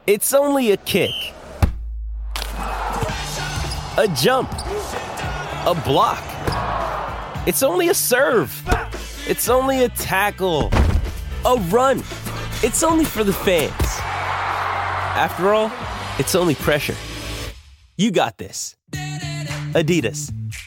It's only a kick, a jump, a block. It's only a serve. It's only a tackle, a run. It's only for the fans. After all, it's only pressure. You got this. Adidas.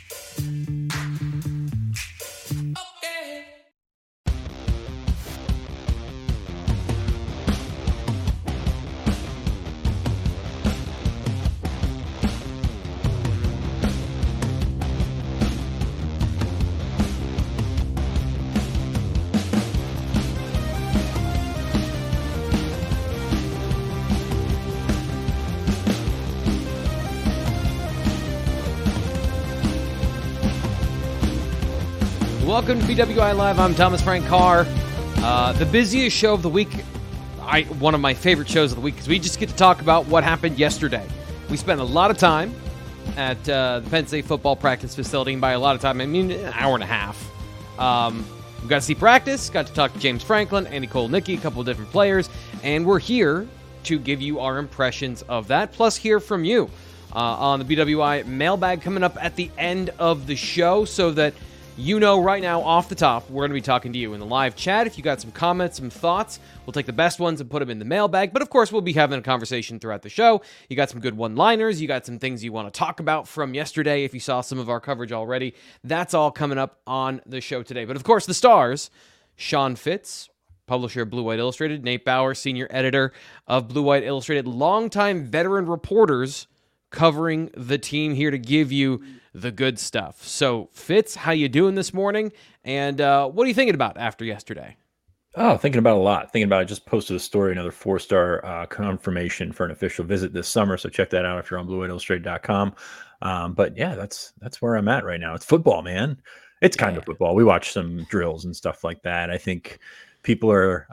Welcome to BWI Live. I'm Thomas Frank Carr. The busiest show of the week, one of my favorite shows of the week, because we just get to talk about what happened yesterday. We spent a lot of time at the Penn State football practice facility, and by a lot of time, I mean an hour and a half. We got to see practice, got to talk to James Franklin, Andy Kotelnicki, a couple of different players, and we're here to give you our impressions of that, plus hear from you on the BWI mailbag coming up at the end of the show, so that you know right now, off the top, we're going to be talking to you in the live chat. If you got some comments, some thoughts, we'll take the best ones and put them in the mailbag. But of course, we'll be having a conversation throughout the show. You got some good one-liners. You got some things you want to talk about from yesterday. If you saw some of our coverage already, that's all coming up on the show today. But of course, the stars, Sean Fitz, publisher of Blue White Illustrated, Nate Bauer, senior editor of Blue White Illustrated, longtime veteran reporters covering the team, here to give you the good stuff. So, Fitz, how you doing this morning? And what are you thinking about after yesterday? Oh, thinking about a lot. Thinking about it. Just posted a story, another 4-star confirmation for an official visit this summer. So check that out if you're on BlueWhiteIllustrated.com. But yeah, that's where I'm at right now. It's football, man. It's kind of football. We watch some drills and stuff like that. I think people are,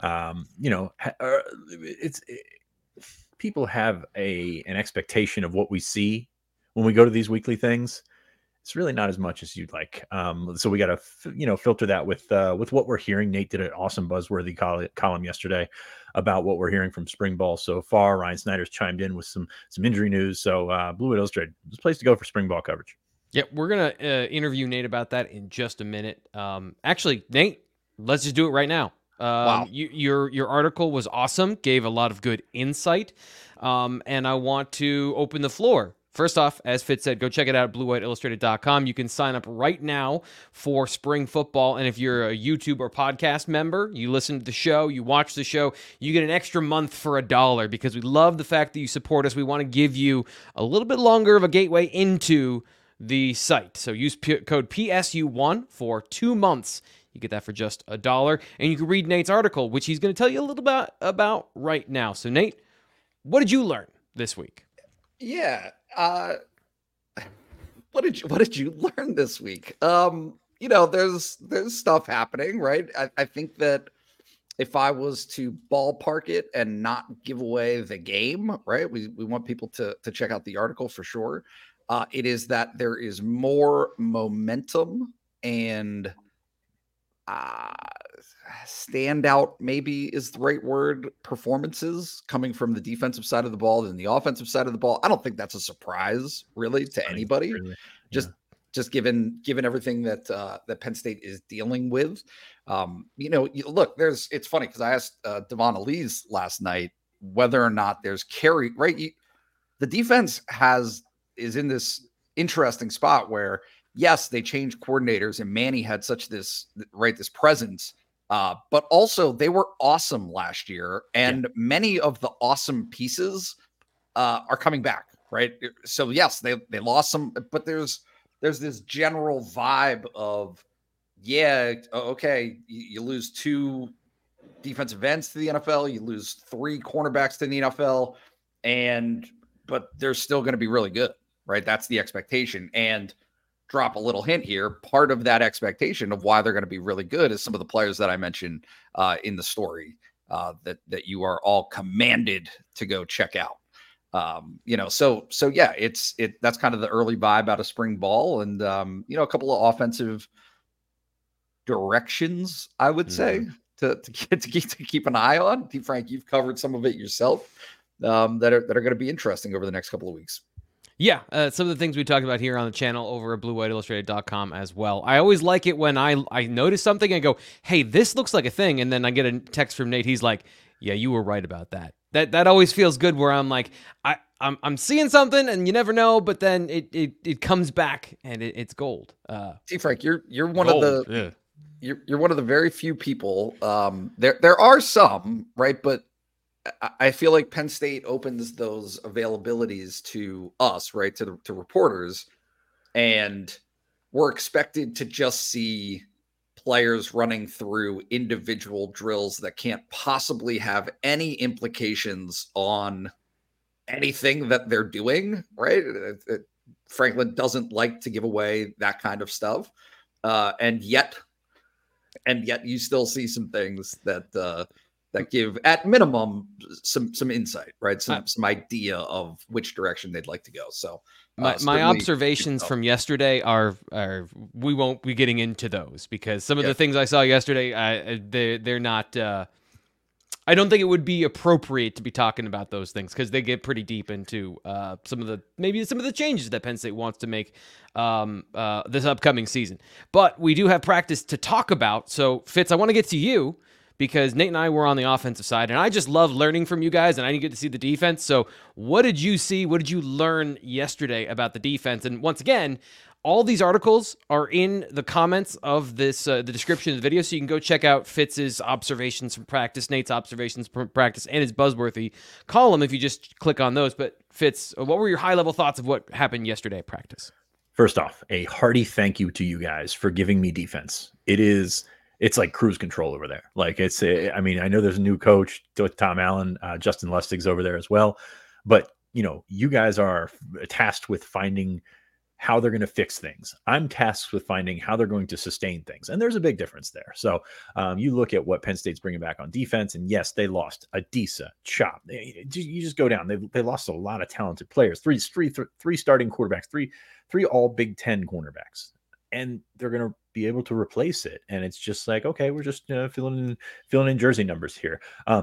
people have an expectation of what we see when we go to these weekly things. It's really not as much as you'd like. So we got to, filter that with what we're hearing. Nate did an awesome buzzworthy column yesterday about what we're hearing from spring ball so far. Ryan Snyder's chimed in with some injury news. So Blue White Illustrated, this place to go for spring ball coverage. Yeah, we're going to interview Nate about that in just a minute. Actually, Nate, let's just do it right now. Wow. Your article was awesome, gave a lot of good insight, and I want to open the floor. First off, as Fitz said, go check it out at BlueWhiteIllustrated.com. You can sign up right now for spring football, and if you're a YouTube or podcast member, you listen to the show, you watch the show, you get an extra month for $1, because we love the fact that you support us. We want to give you a little bit longer of a gateway into the site. So use code PSU1 for 2 months. You get that for just $1, and you can read Nate's article, which he's going to tell you a little bit about right now. So, Nate, what did you learn this week? Yeah. What did you learn this week? There's stuff happening, right? I think that if I was to ballpark it and not give away the game, right? We want people to check out the article for sure. It is that there is more momentum and standout, maybe is the right word, performances coming from the defensive side of the ball than the offensive side of the ball. I don't think that's a surprise really to anybody. Really. Just given everything that Penn State is dealing with. Look, it's funny because I asked Devon Elise last night whether or not there's carry, right? The defense is in this interesting spot where, yes, they changed coordinators and Manny had this presence, but also they were awesome last year, and many of the awesome pieces are coming back, right? So yes, they lost some, but there's this general vibe of, okay, you lose 2 defensive ends to the NFL, you lose 3 cornerbacks to the NFL, but they're still going to be really good, right? That's the expectation. And drop a little hint here, part of that expectation of why they're going to be really good is some of the players that I mentioned in the story that you are all commanded to go check out. So yeah, that's kind of the early vibe out of spring ball, and a couple of offensive directions, I would say, to keep an eye on. Frank, you've covered some of it yourself. that are going to be interesting over the next couple of weeks. Yeah, some of the things we talked about here on the channel over at BlueWhiteIllustrated.com as well. I always like it when I notice something and go, hey, this looks like a thing, and then I get a text from Nate. He's like, yeah, you were right about that. That always feels good where I'm like, I'm seeing something and you never know, but then it comes back and it's gold. See, Frank, you're one of the you're one of the very few people. There are some, right, but I feel like Penn State opens those availabilities to us, right, to reporters, and we're expected to just see players running through individual drills that can't possibly have any implications on anything that they're doing, right? Franklin doesn't like to give away that kind of stuff, and yet you still see some things that give, at minimum, some insight, right? Some idea of which direction they'd like to go. So my observations from yesterday are we won't be getting into those because some of the things I saw yesterday, they're not. I don't think it would be appropriate to be talking about those things because they get pretty deep into some of the changes that Penn State wants to make this upcoming season. But we do have practice to talk about. So Fitz, I want to get to you, because Nate and I were on the offensive side, and I just love learning from you guys, and I didn't get to see the defense. So what did you see? What did you learn yesterday about the defense? And once again, all these articles are in the comments of this, the description of the video, so you can go check out Fitz's observations from practice, Nate's observations from practice, and his Buzzworthy column if you just click on those. But Fitz, what were your high-level thoughts of what happened yesterday at practice? First off, a hearty thank you to you guys for giving me defense. It's like cruise control over there. Like I mean, I know there's a new coach, Tom Allen, Justin Lustig's over there as well. But, you guys are tasked with finding how they're going to fix things. I'm tasked with finding how they're going to sustain things. And there's a big difference there. So you look at what Penn State's bringing back on defense, and yes, they lost Adisa, Chop. You just go down. They lost a lot of talented players, three starting quarterbacks, three all Big Ten cornerbacks. And they're going to be able to replace it. And it's just like, okay, we're just filling in jersey numbers here.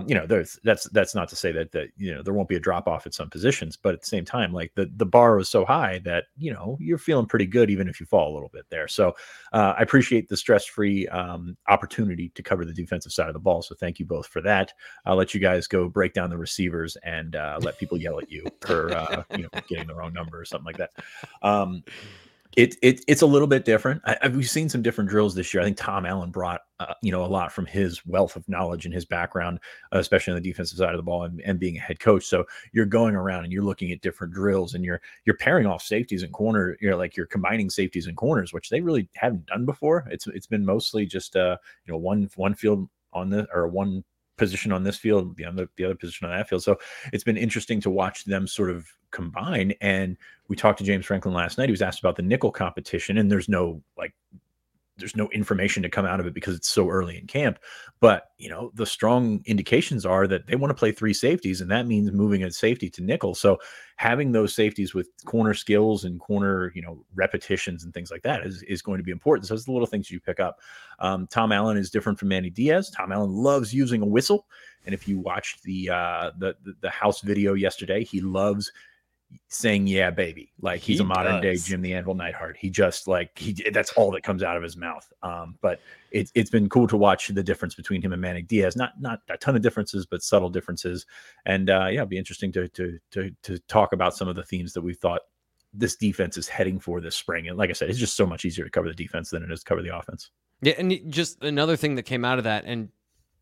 That's not to say that there won't be a drop off at some positions, but at the same time, like the bar was so high that, you're feeling pretty good, even if you fall a little bit there. So I appreciate the stress-free opportunity to cover the defensive side of the ball. So thank you both for that. I'll let you guys go break down the receivers and let people yell at you for, getting the wrong number or something like that. It's a little bit different. We've seen some different drills this year. I think Tom Allen brought a lot from his wealth of knowledge and his background, especially on the defensive side of the ball and being a head coach. So you're going around and you're looking at different drills and you're pairing off safeties and corner. You're combining safeties and corners, which they really haven't done before. It's been mostly just one field on the, or one position on this field, the other position on that field. So it's been interesting to watch them sort of combine. And we talked to James Franklin last night. He was asked about the nickel competition, and there's no information to come out of it because it's so early in camp. But, the strong indications are that they want to play three safeties, and that means moving a safety to nickel. So having those safeties with corner skills and corner, repetitions and things like that is going to be important. So it's the little things you pick up. Tom Allen is different from Manny Diaz. Tom Allen loves using a whistle. And if you watched the house video yesterday, he loves saying, yeah, baby, like he's a modern day Jim the Anvil Neidhart. He just that's all that comes out of his mouth. But it's been cool to watch the difference between him and Manny Diaz. Not a ton of differences, but subtle differences. And it'd be interesting to talk about some of the themes that we thought this defense is heading for this spring. And like I said, it's just so much easier to cover the defense than it is to cover the offense. Yeah, and just another thing that came out of that, and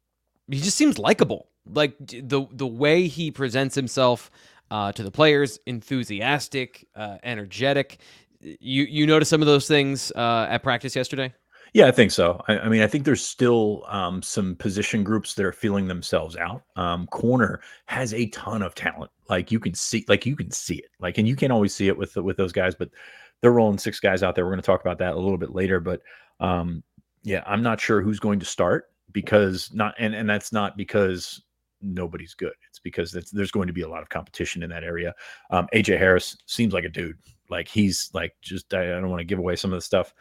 he just seems likable. Like the way he presents himself to the players, enthusiastic, energetic. You noticed some of those things at practice yesterday? Yeah, I think so. I mean, I think there's still some position groups that are feeling themselves out. Corner has a ton of talent. You can see it. And you can't always see it with those guys, but they're rolling 6 guys out there. We're going to talk about that a little bit later. But yeah, I'm not sure who's going to start because and that's not because nobody's good. It's because there's going to be a lot of competition in that area. AJ Harris seems like a dude. He's I don't want to give away some of the stuff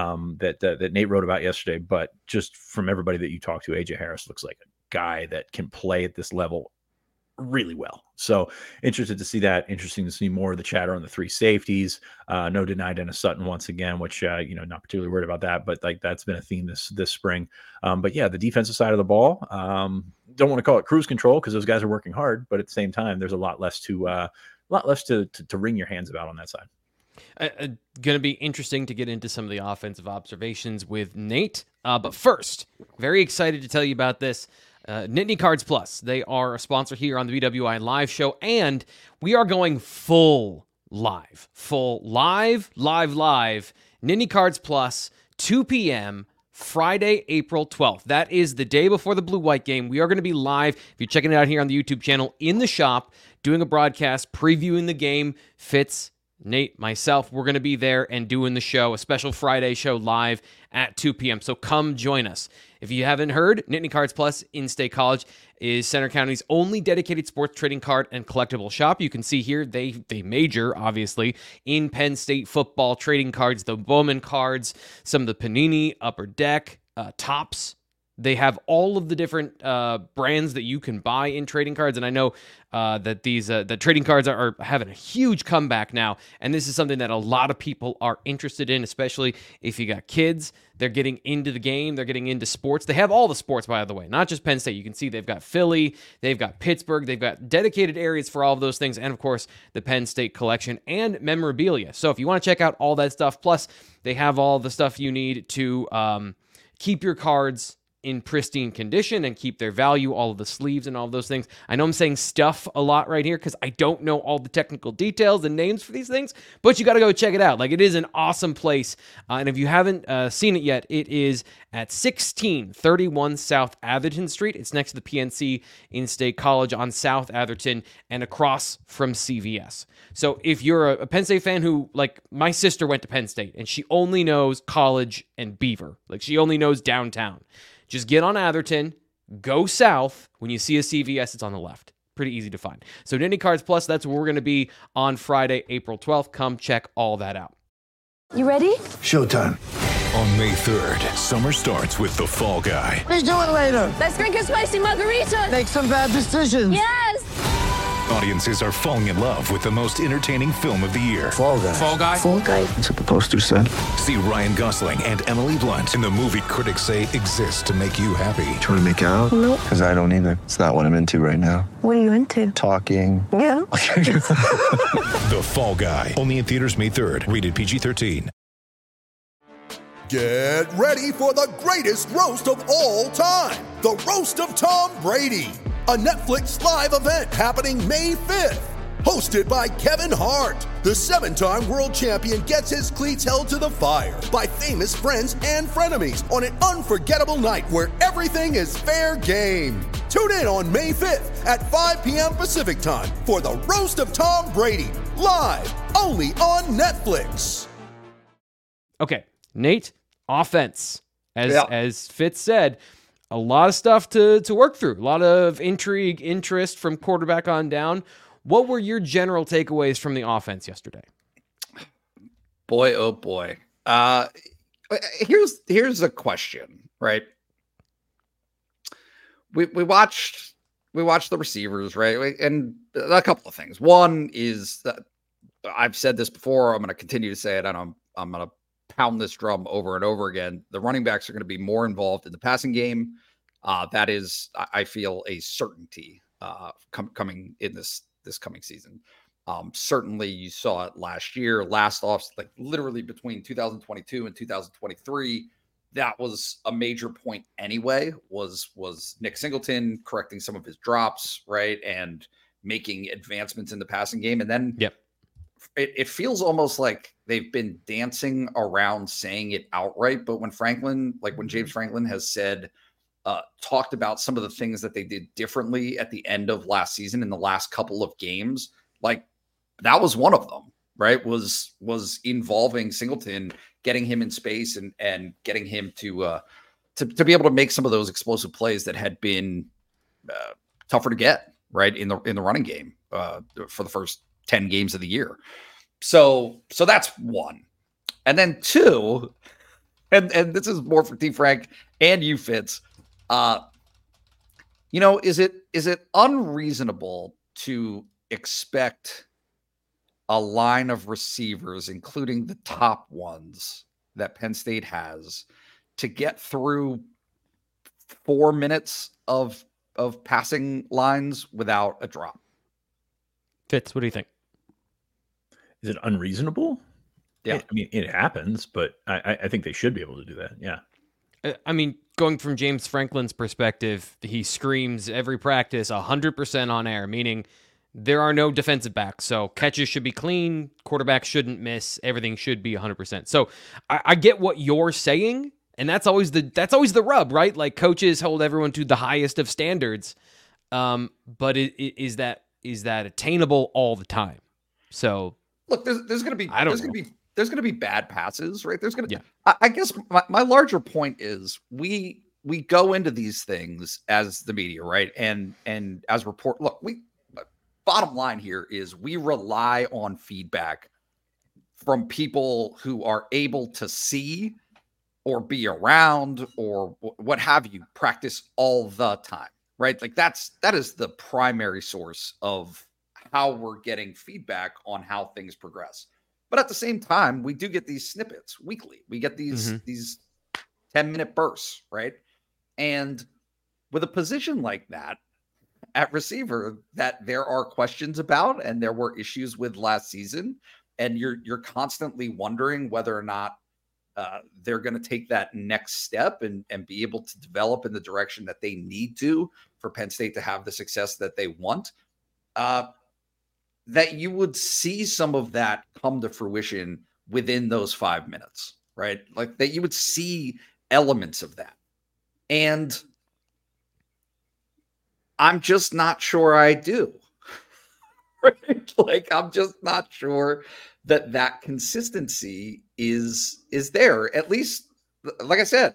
that Nate wrote about yesterday, but just from everybody that you talk to, AJ Harris looks like a guy that can play at this level really well. So interested to see that. Interesting to see more of the chatter on the 3 safeties. No deny Dennis Sutton once again, which not particularly worried about that, but like that's been a theme this spring. But yeah, the defensive side of the ball. Don't want to call it cruise control because those guys are working hard, but at the same time, there's a lot less to wring your hands about on that side. Going to be interesting to get into some of the offensive observations with Nate. But first, very excited to tell you about this. Nittany Cards Plus. They are a sponsor here on the BWI Live show, and we are going full live. Nittany Cards Plus, 2 p.m., Friday, April 12th. That is the day before the Blue-White game. We are going to be live, if you're checking it out here on the YouTube channel, in the shop, doing a broadcast, previewing the game. Fitz, Nate, myself, we're going to be there and doing the show, a special Friday show live at 2 p.m. So come join us. If you haven't heard, Nittany Cards Plus In-State College is Center County's only dedicated sports trading card and collectible shop. You can see here they major, obviously, in Penn State football trading cards, the Bowman cards, some of the Panini, Upper Deck, Topps. They have all of the different brands that you can buy in trading cards, and I know that the trading cards are having a huge comeback now, and this is something that a lot of people are interested in, especially if you got kids. They're getting into the game. They're getting into sports. They have all the sports, by the way, not just Penn State. You can see they've got Philly, they've got Pittsburgh, they've got dedicated areas for all of those things, and of course, the Penn State collection and memorabilia. So if you want to check out all that stuff, plus they have all the stuff you need to keep your cards in pristine condition and keep their value, all of the sleeves and all of those things. I know I'm saying stuff a lot right here because I don't know all the technical details and names for these things, but you got to go check it out. Like, it is an awesome place. And if you haven't seen it yet, it is at 1631 South Atherton Street. It's next to the PNC In-State College on South Atherton and across from CVS. So if you're a Penn State fan who, like, my sister went to Penn State and she only knows College and Beaver. Like, she only knows downtown. Just get on Atherton, go south. When you see a CVS, it's on the left. Pretty easy to find. So Nittany Cards Plus, that's where we're going to be on Friday, April 12th. Come check all that out. You ready? Showtime. On May 3rd, summer starts with The Fall Guy. Let's do it later. Let's drink a spicy margarita. Make some bad decisions. Yes. Audiences are falling in love with the most entertaining film of the year. Fall Guy. Fall Guy? Fall Guy. That's what the poster said. See Ryan Gosling and Emily Blunt in the movie critics say exists to make you happy. Trying to make it out? Nope. Because I don't either. It's not what I'm into right now. What are you into? Talking. Yeah. The Fall Guy. Only in theaters May 3rd. Rated PG-13. Get ready for the greatest roast of all time. The Roast of Tom Brady. A Netflix live event happening May 5th. Hosted by Kevin Hart. The 7-time world champion gets his cleats held to the fire by famous friends and frenemies on an unforgettable night where everything is fair game. Tune in on May 5th at 5 p.m. Pacific time for the Roast of Tom Brady. Live only on Netflix. Okay, Nate, offense. As Fitz said, a lot of stuff to work through. A lot of intrigue, interest from quarterback on down. What were your general takeaways from the offense yesterday? Boy, oh boy. Here's a question, right? We watched the receivers, right? And a couple of things. One is that I've said this before. I'm going to continue to say it, and I'm going to pound this drum over and over again. The running backs are going to be more involved in the passing game. That is, I feel, a certainty coming in this coming season. Certainly you saw it last year, like literally between 2022 and 2023. That was a major point anyway, was Nick Singleton correcting some of his drops, right? And making advancements in the passing game. And then it feels almost like they've been dancing around saying it outright. But when James Franklin has said, talked about some of the things that they did differently at the end of last season in the last couple of games, like that was one of them, right? Was involving Singleton, getting him in space and getting him to be able to make some of those explosive plays that had been tougher to get, right, in the running game for the first 10 games of the year. So that's one. And then two, and this is more for T. Frank and you, Fitz. Is it unreasonable to expect a line of receivers, including the top ones that Penn State has, to get through 4 minutes of passing lines without a drop? Fitz, what do you think? Is it unreasonable? Yeah. I mean, it happens, but I think they should be able to do that. Yeah. I mean, going from James Franklin's perspective, he screams every practice 100% on air, meaning there are no defensive backs. So catches should be clean, quarterbacks shouldn't miss, everything should be 100%. So I get what you're saying, and that's always the rub, right? Like, coaches hold everyone to the highest of standards, but is that attainable all the time? So look, there's going to be bad passes, right? Yeah. I guess my larger point is we go into these things as the media, right? And as bottom line here is we rely on feedback from people who are able to see or be around or what have you practice all the time, right? Like that is the primary source of how we're getting feedback on how things progress. But at the same time, we do get these snippets weekly. We get these 10-minute bursts, right? And with a position like that at receiver that there are questions about and there were issues with last season, and you're constantly wondering whether or not they're going to take that next step and be able to develop in the direction that they need to for Penn State to have the success that they want, that you would see some of that come to fruition within those 5 minutes, right? Like that you would see elements of that. And I'm just not sure I do. Right? Like, I'm just not sure that consistency is there. At least, like I said,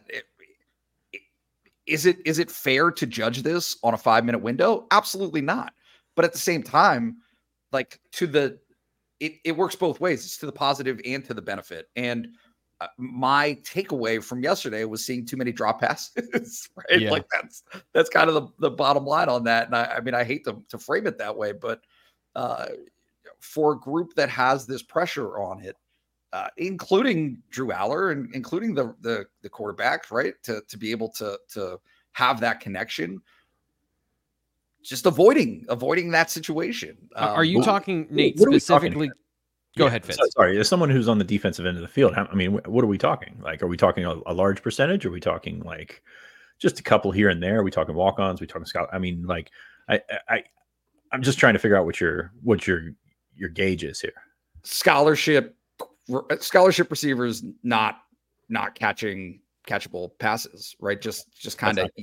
is it fair to judge this on a 5-minute window? Absolutely not. But at the same time, like it works both ways. It's to the positive and to the benefit. And my takeaway from yesterday was seeing too many drop passes, right? Yeah. Like that's kind of the bottom line on that. And I mean, I hate to frame it that way, but for a group that has this pressure on it, including Drew Aller and including the quarterbacks, right? To be able to have that connection, just avoiding that situation. Are you talking, Nate, specifically? Go ahead, Fitz. Sorry, as someone who's on the defensive end of the field, I mean, what are we talking? Like, are we talking a large percentage? Are we talking like just a couple here and there? Are we talking walk-ons? Are we talking scout? I mean, like, I'm just trying to figure out what your gauge is here. Scholarship receivers not catching catchable passes, right? Just kind of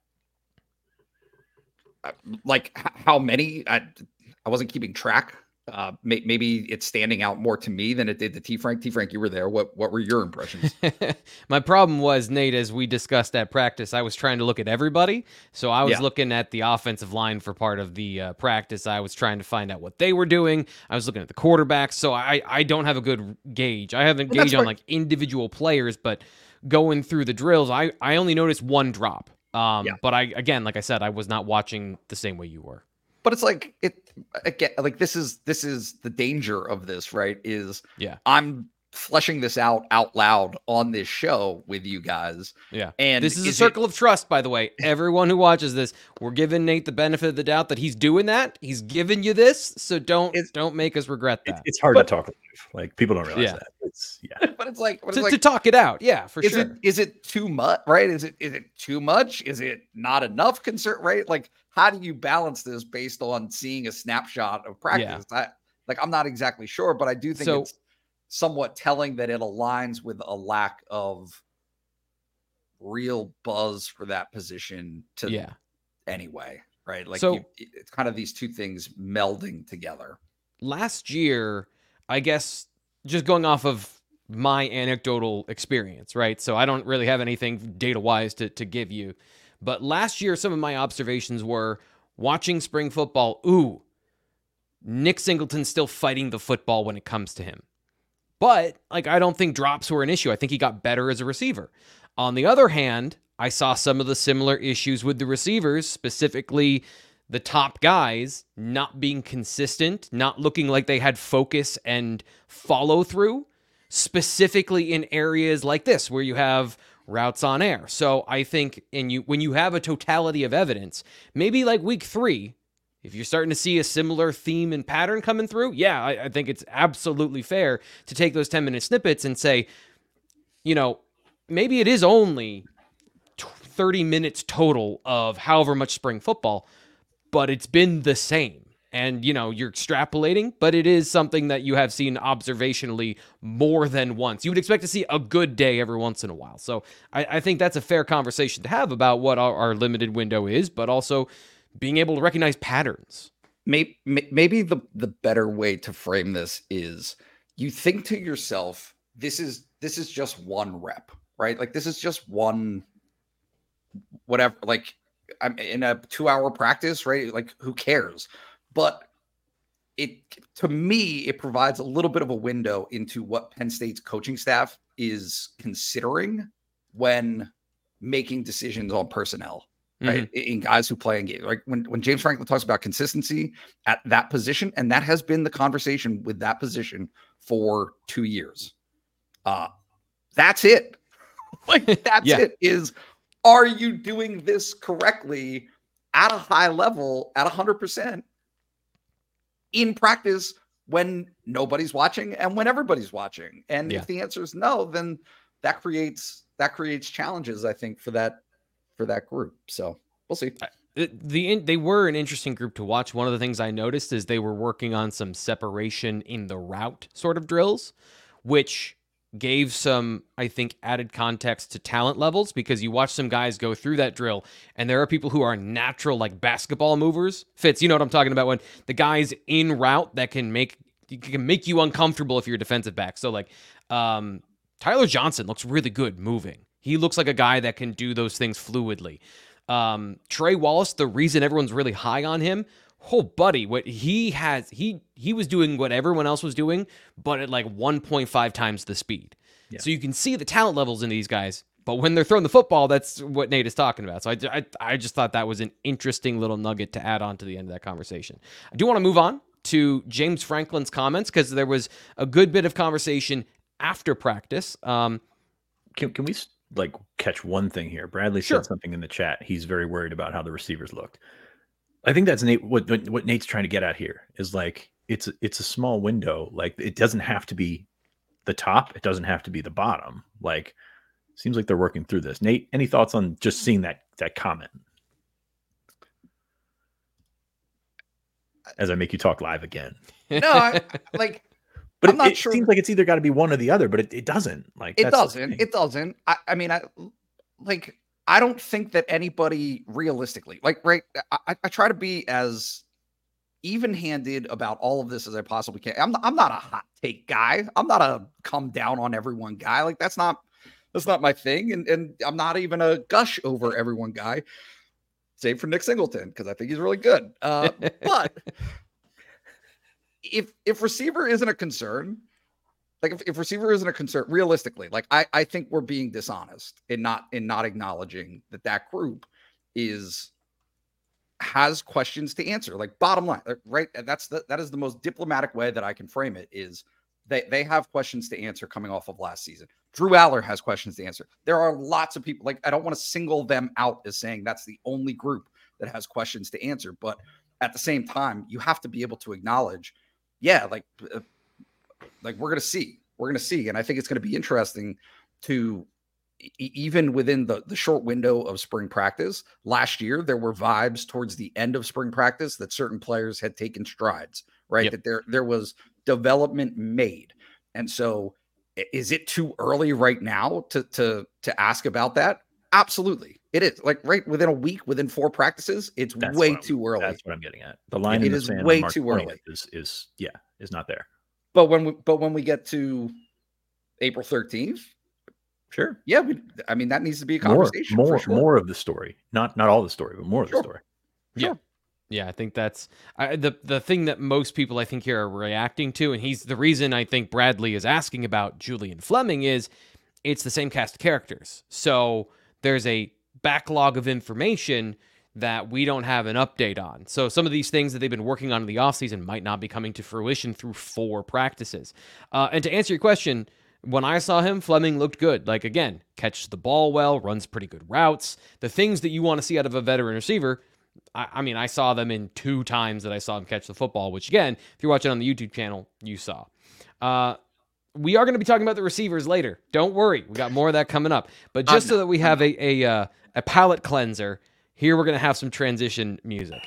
like how many? I wasn't keeping track. Maybe it's standing out more to me than it did to T. Frank. T. Frank, you were there. What were your impressions? My problem was, Nate, as we discussed at practice, I was trying to look at everybody. So I was looking at the offensive line for part of the practice. I was trying to find out what they were doing. I was looking at the quarterbacks. So I don't have a good gauge. I have a gauge on like individual players, but going through the drills, I only noticed one drop. But again, like I said, I was not watching the same way you were. But it's like like this is the danger of this, right? Is I'm fleshing this out loud on this show with you guys. Yeah. And this is a circle of trust, by the way. Everyone who watches this, we're giving Nate the benefit of the doubt that he's doing that. He's giving you this, so don't make us regret that. It's hard to talk like people don't realize that. But it's like to talk it out. Yeah, for sure. Is it too much, right? Is it too much? Is it not enough concern, right? Like, how do you balance this based on seeing a snapshot of practice? I'm not exactly sure, but I do think it's somewhat telling that it aligns with a lack of real buzz for that position anyway, right? Like, it's kind of these two things melding together. Last year, I guess, just going off of my anecdotal experience, right? So I don't really have anything data-wise to give you. But last year, some of my observations were watching spring football. Ooh, Nick Singleton's still fighting the football when it comes to him. But, like, I don't think drops were an issue. I think he got better as a receiver. On the other hand, I saw some of the similar issues with the receivers, specifically the top guys not being consistent, not looking like they had focus and follow through, specifically in areas like this where you have routes on air. So I think when you have a totality of evidence, maybe like week 3, if you're starting to see a similar theme and pattern coming through, yeah, I think it's absolutely fair to take those 10-minute snippets and say, maybe it is only 30 minutes total of however much spring football, but it's been the same. And, you're extrapolating, but it is something that you have seen observationally more than once. You would expect to see a good day every once in a while. So I think that's a fair conversation to have about what our limited window is, but also being able to recognize patterns. Maybe the better way to frame this is you think to yourself, this is just one rep, right? Like this is just one, whatever, like I'm in a 2-hour practice, right? Like who cares? But to me, it provides a little bit of a window into what Penn State's coaching staff is considering when making decisions on personnel, right? In guys who play in games. Like when James Franklin talks about consistency at that position, and that has been the conversation with that position for 2 years. That's it. Like that's it. Are you doing this correctly at a high level at 100%? In practice when nobody's watching and when everybody's watching. And if the answer is no, then that creates challenges, I think, for that group. So we'll see. They were an interesting group to watch. One of the things I noticed is they were working on some separation in the route sort of drills, which gave some, I think, added context to talent levels, because you watch some guys go through that drill and there are people who are natural, like basketball movers. Fitz, you know what I'm talking about, when the guys in route that can make you uncomfortable if you're a defensive back. So like Tyler Johnson looks really good moving. He looks like a guy that can do those things fluidly. Trey Wallace, the reason everyone's really high on him, buddy, what he was doing what everyone else was doing, but at like 1.5 times the speed. Yeah. So you can see the talent levels in these guys, but when they're throwing the football, that's what Nate is talking about. So I just thought that was an interesting little nugget to add on to the end of that conversation. I do want to move on to James Franklin's comments, because there was a good bit of conversation after practice. Can we like catch one thing here? Bradley said something in the chat. He's very worried about how the receivers looked. I think that's Nate. What Nate's trying to get at here is like it's a small window. Like it doesn't have to be the top. It doesn't have to be the bottom. Like seems like they're working through this. Nate, any thoughts on just seeing that comment? As I make you talk live again. No, but I'm not it sure. Seems like it's either got to be one or the other, but it doesn't. Like it doesn't. It doesn't. I don't think that anybody realistically, I try to be as even-handed about all of this as I possibly can. I'm not a hot take guy. I'm not a come down on everyone guy. Like that's not my thing. And I'm not even a gush over everyone guy, save for Nick Singleton, because I think he's really good. But if receiver isn't a concern, if receiver isn't a concern, realistically, I think we're being dishonest in not acknowledging that group has questions to answer. Like bottom line, right? That is the most diplomatic way that I can frame it, is they have questions to answer coming off of last season. Drew Aller has questions to answer. There are lots of people, I don't want to single them out as saying that's the only group that has questions to answer. But at the same time, you have to be able to acknowledge, we're going to see. And I think it's going to be interesting to, even within the short window of spring practice, last year, there were vibes towards the end of spring practice that certain players had taken strides, right? Yep. That there was development made. And so is it too early right now to ask about that? Absolutely. It is. Right within a week, within 4 practices, that's way too early. That's what I'm getting at. The line in the sand way too early is not there. But when we get to April 13th, sure. Yeah, that needs to be a conversation. More of the story, not all the story, but more of the story. Sure. Yeah. I think that's the thing that most people I think here are reacting to, and he's the reason I think Bradley is asking about Julian Fleming is it's the same cast of characters. So there's a backlog of information that we don't have an update on. So some of these things that they've been working on in the offseason might not be coming to fruition through 4 practices. And to answer your question, when I saw him, Fleming looked good. Like, again, catches the ball well, runs pretty good routes. The things that you want to see out of a veteran receiver, I mean, I saw them in 2 times that I saw him catch the football, which, again, if you're watching on the YouTube channel, you saw. We are going to be talking about the receivers later. Don't worry. We got more of that coming up. But just so that we have a palate cleanser, here we're going to have some transition music.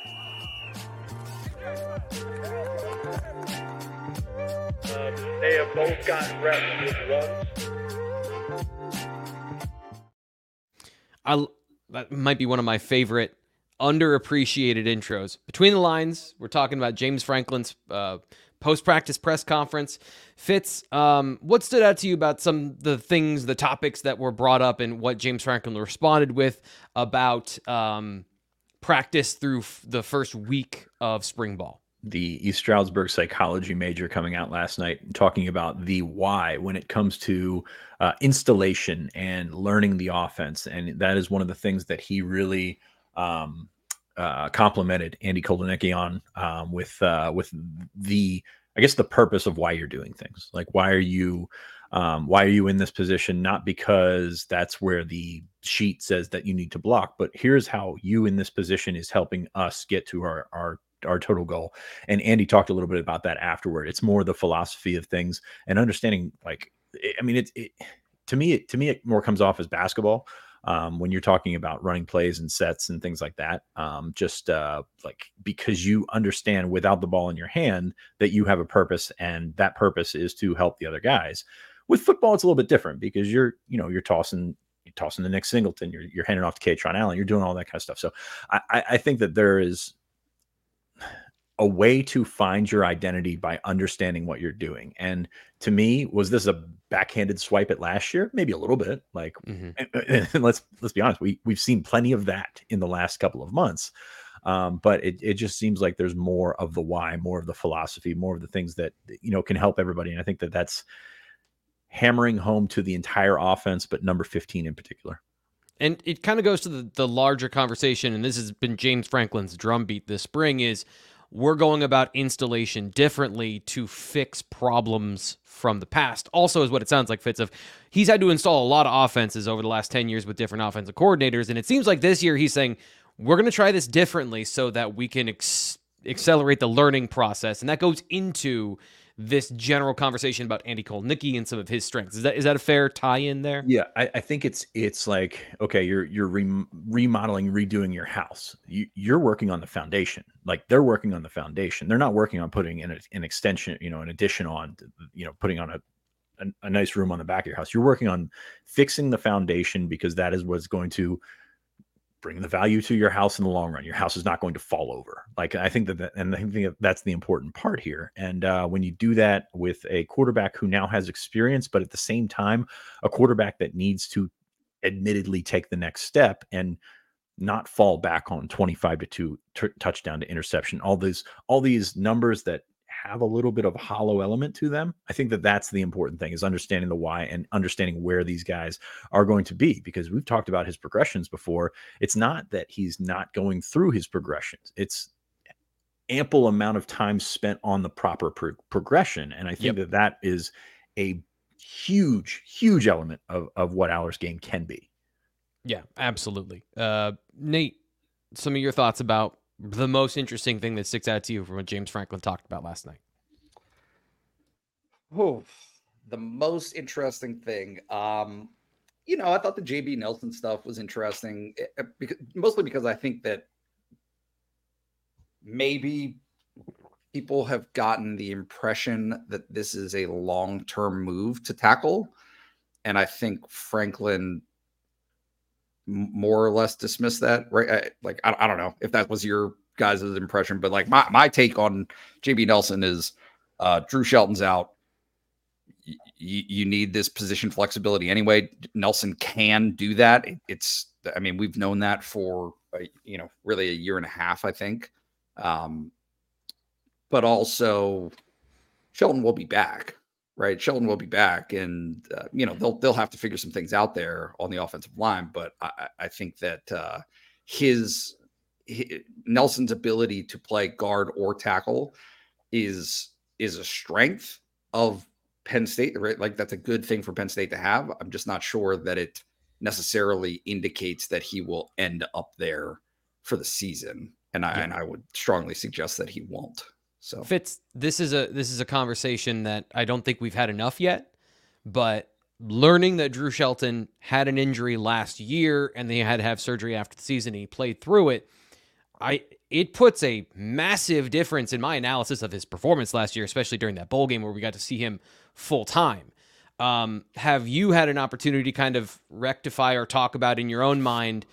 They have both gotten reps with runs. That might be one of my favorite underappreciated intros. Between the lines, we're talking about James Franklin's post-practice press conference. Fitz, what stood out to you about some of the things, the topics that were brought up and what James Franklin responded with about practice through the first week of spring ball? The East Stroudsburg psychology major coming out last night talking about the why when it comes to installation and learning the offense. And that is one of the things that he really complimented Andy Kotelnicki on with the, I guess, the purpose of why you're doing things. Like, why are you in this position? Not because that's where the sheet says that you need to block, but here's how you in this position is helping us get to our total goal. And Andy talked a little bit about that afterward. It's more the philosophy of things and understanding, like, I mean, to me, it more comes off as basketball. When you're talking about running plays and sets and things like that, like, because you understand without the ball in your hand that you have a purpose, and that purpose is to help the other guys. With football, it's a little bit different because you're tossing the Nick Singleton, you're handing off to Kaytron Allen, you're doing all that kind of stuff. So I think that there is a way to find your identity by understanding what you're doing. And to me, was this a backhanded swipe at last year? Maybe a little bit. Like, and let's be honest, we've seen plenty of that in the last couple of months. But it just seems like there's more of the why, more of the philosophy, more of the things that, can help everybody. And I think that that's hammering home to the entire offense, but number 15 in particular. And it kind of goes to the larger conversation, and this has been James Franklin's drumbeat this spring, is we're going about installation differently to fix problems from the past. Also is what it sounds like, Fitz, of he's had to install a lot of offenses over the last 10 years with different offensive coordinators, and it seems like this year he's saying, we're going to try this differently so that we can accelerate the learning process, and that goes into this general conversation about Andy Kotelnicki and some of his strengths. Is that a fair tie-in there? Yeah, I think it's like, okay, you're remodeling, redoing your house. You're working on the foundation. Like, they're working on the foundation. They're not working on putting in an extension, an addition on, putting on a nice room on the back of your house. You're working on fixing the foundation because that is what's going to bring the value to your house in the long run. Your house is not going to fall over. Like, I think that's the important part here. And when you do that with a quarterback who now has experience, but at the same time, a quarterback that needs to admittedly take the next step and not fall back on 25-2 touchdown to interception, all these numbers that have a little bit of a hollow element to them. I think that that's the important thing, is understanding the why and understanding where these guys are going to be, because we've talked about his progressions before. It's not that he's not going through his progressions. It's ample amount of time spent on the proper progression. And I think that is a huge, huge element of what Allar's game can be. Yeah, absolutely. Nate, some of your thoughts about the most interesting thing that sticks out to you from what James Franklin talked about last night? Oh, the most interesting thing. I thought the JB Nelson stuff was interesting, mostly because I think that maybe people have gotten the impression that this is a long-term move to tackle. And I think Franklin more or less dismiss that, right? I don't know if that was your guys' impression, but like my take on JB Nelson is Drew Shelton's out. You need this position flexibility anyway. Nelson can do that. We've known that for really a year and a half, I think. But also Shelton will be back. right? Shelton will be back, and they'll have to figure some things out there on the offensive line. But I think that his Nelson's ability to play guard or tackle is a strength of Penn State, right? Like that's a good thing for Penn State to have. I'm just not sure that it necessarily indicates that he will end up there for the season. And I would strongly suggest that he won't. So Fitz, this is a conversation that I don't think we've had enough yet, but learning that Drew Shelton had an injury last year and they had to have surgery after the season and he played through it, it puts a massive difference in my analysis of his performance last year, especially during that bowl game where we got to see him full time. Have you had an opportunity to kind of rectify or talk about in your own mind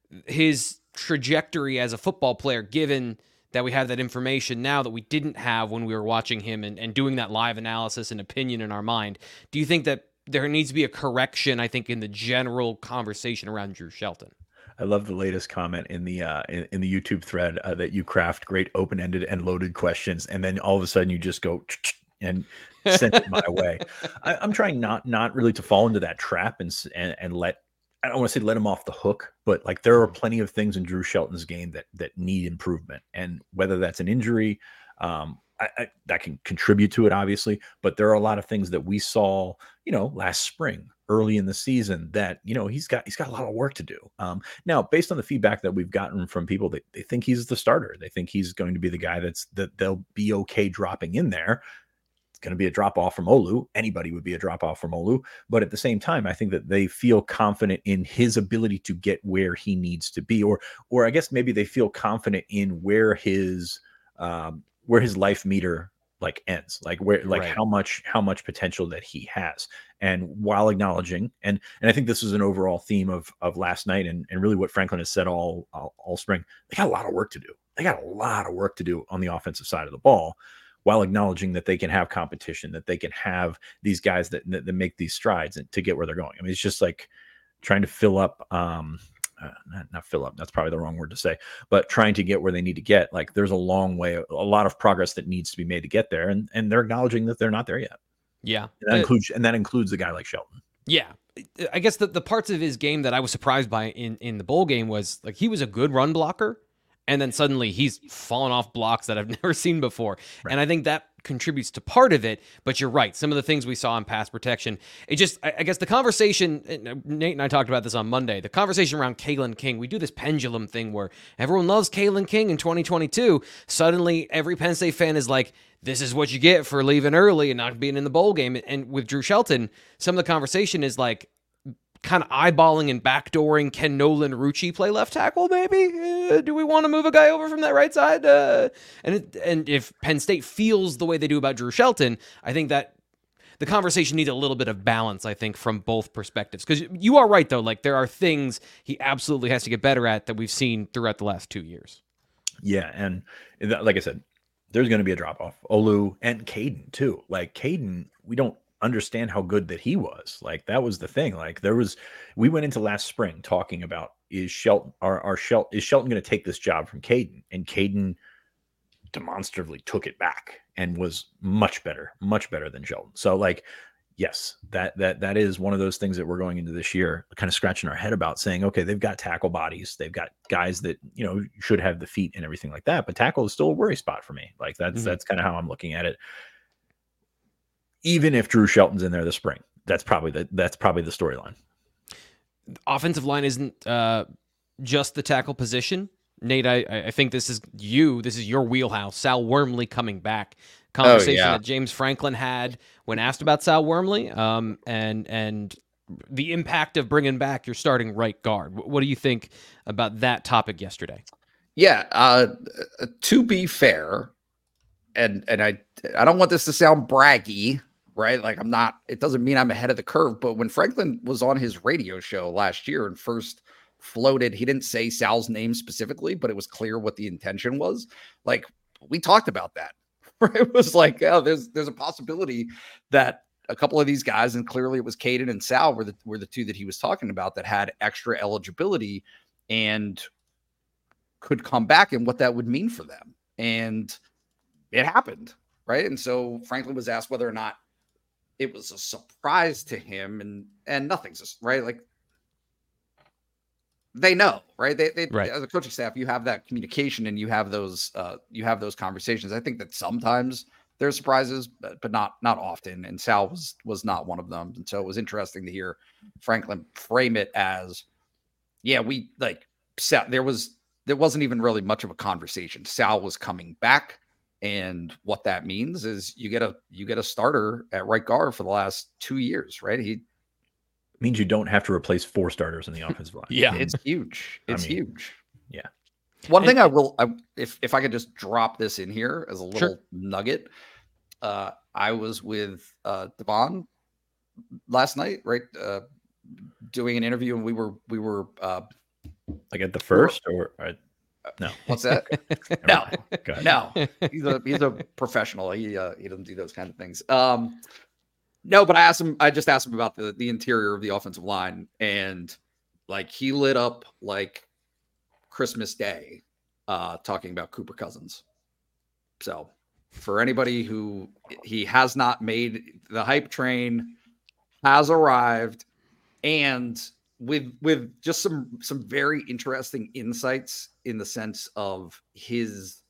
his trajectory as a football player, given that we have that information now that we didn't have when we were watching him and doing that live analysis and opinion in our mind? Do you think that there needs to be a correction, I think, in the general conversation around Drew Shelton? I love the latest comment in the YouTube thread that you craft great open-ended and loaded questions, and then all of a sudden you just go and send it my way. I'm trying not really to fall into that trap and let, I don't want to say let him off the hook, but like there are plenty of things in Drew Shelton's game that need improvement, and whether that's an injury, that can contribute to it, obviously. But there are a lot of things that we saw, last spring, early in the season, that he's got a lot of work to do. Now, based on the feedback that we've gotten from people, they think he's the starter. They think he's going to be the guy that they'll be okay dropping in there. It's going to be a drop off from Olu. Anybody would be a drop off from Olu. But at the same time, I think that they feel confident in his ability to get where he needs to be, or I guess maybe they feel confident in where his life meter ends, right. how much potential that he has. And while acknowledging, and I think this is an overall theme of last night and really what Franklin has said all spring, they got a lot of work to do. They got a lot of work to do on the offensive side of the ball, while acknowledging that they can have competition, that they can have these guys that make these strides and to get where they're going. I mean, it's just like trying to fill up, not fill up, that's probably the wrong word to say, but trying to get where they need to get. Like there's a long way, a lot of progress that needs to be made to get there. And they're acknowledging that they're not there yet. Yeah. And that includes a guy like Shelton. Yeah. I guess the parts of his game that I was surprised by in the bowl game was like, he was a good run blocker, and then suddenly he's fallen off blocks that I've never seen before. Right. And I think that contributes to part of it, but you're right. Some of the things we saw in pass protection, I guess the conversation, Nate and I talked about this on Monday, the conversation around Kalen King, we do this pendulum thing where everyone loves Kalen King in 2022. Suddenly every Penn State fan is like, this is what you get for leaving early and not being in the bowl game. And with Drew Shelton, some of the conversation is like, kind of eyeballing and backdooring, can Nolan Rucci play left tackle maybe? Do we want to move a guy over from that right side? And if Penn State feels the way they do about Drew Shelton, I think that the conversation needs a little bit of balance, I think, from both perspectives. Because you are right, though. Like, there are things he absolutely has to get better at that we've seen throughout the last 2 years. Yeah, and like I said, there's going to be a drop-off. Olu and Caden, too. Like, Caden, we don't understand how good that he was. Like, that was the thing. Like, we went into last spring talking about, is Shelton going to take this job from Caden? And Caden demonstrably took it back and was much better than Shelton. So, like, yes, that is one of those things that we're going into this year kind of scratching our head about, saying, okay, they've got tackle bodies, they've got guys that should have the feet and everything like that, but tackle is still a worry spot for me. Like, that's kind of how I'm looking at it. Even if Drew Shelton's in there this spring, that's probably the storyline. Offensive line isn't just the tackle position. Nate, I think this is your wheelhouse. Sal Wormley coming back. Conversation that James Franklin had when asked about Sal Wormley, and the impact of bringing back your starting right guard. What do you think about that topic yesterday? Yeah, to be fair, and I don't want this to sound braggy, right? Like, it doesn't mean I'm ahead of the curve, but when Franklin was on his radio show last year and first floated, he didn't say Sal's name specifically, but it was clear what the intention was. Like, we talked about that. Right? It was like, there's a possibility that a couple of these guys, and clearly it was Caden and Sal were the two that he was talking about, that had extra eligibility and could come back, and what that would mean for them. And it happened, right? And so Franklin was asked whether or not it was a surprise to him, and nothing's just right. Like they know, right? They right. As a coaching staff, you have that communication and you have those conversations. I think that sometimes there's surprises, but not often. And Sal was not one of them. And so it was interesting to hear Franklin frame it as, yeah, we like there wasn't even really much of a conversation. Sal was coming back. And what that means is you get a starter at right guard for the last 2 years, right? He means you don't have to replace 4 starters in the offensive line. Yeah, it's huge. It's huge. Yeah. One thing if I could just drop this in here as a little nugget, I was with Devon last night, right? Doing an interview, and we were like at the first or. No. What's that? No. He's a professional. He doesn't do those kind of things. No, but I just asked him about the interior of the offensive line, and like he lit up like Christmas Day talking about Cooper Cousins. So for anybody who he has not made, the hype train has arrived, and with just some very interesting insights in the sense of his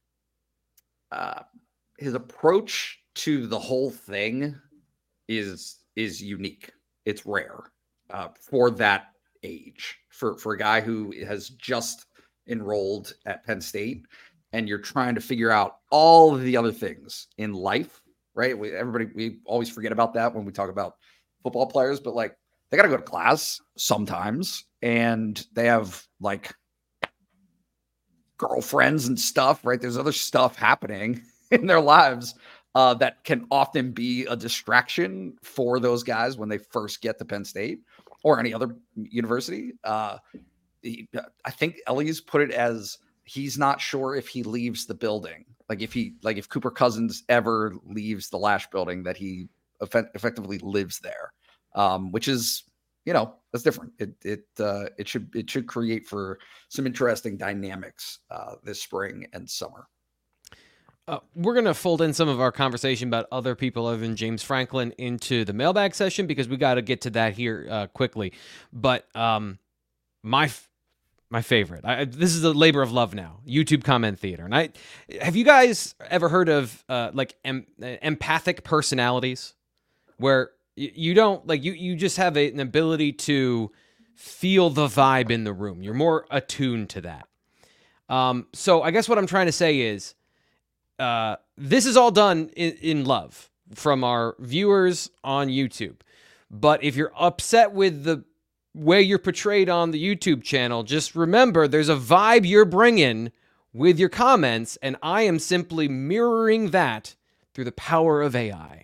approach to the whole thing is unique. It's rare for that age, for a guy who has just enrolled at Penn State, and you're trying to figure out all of the other things in life, right? We always forget about that when we talk about football players, but like, they got to go to class sometimes, and they have like girlfriends and stuff, right? There's other stuff happening in their lives that can often be a distraction for those guys when they first get to Penn State or any other university. I think Ellie's put it as he's not sure if he leaves the building. If Cooper Cousins ever leaves the Lasch building, that he effectively lives there. Which is, that's different. It should create for some interesting dynamics this spring and summer. We're going to fold in some of our conversation about other people other than James Franklin into the mailbag session because we got to get to that here quickly. But my favorite, this is a labor of love now, YouTube comment theater. And have you guys ever heard of empathic personalities where you don't you just have an ability to feel the vibe in the room. You're more attuned to that. So I guess what I'm trying to say is this is all done in love from our viewers on YouTube. But if you're upset with the way you're portrayed on the YouTube channel, just remember there's a vibe you're bringing with your comments, and I am simply mirroring that through the power of AI.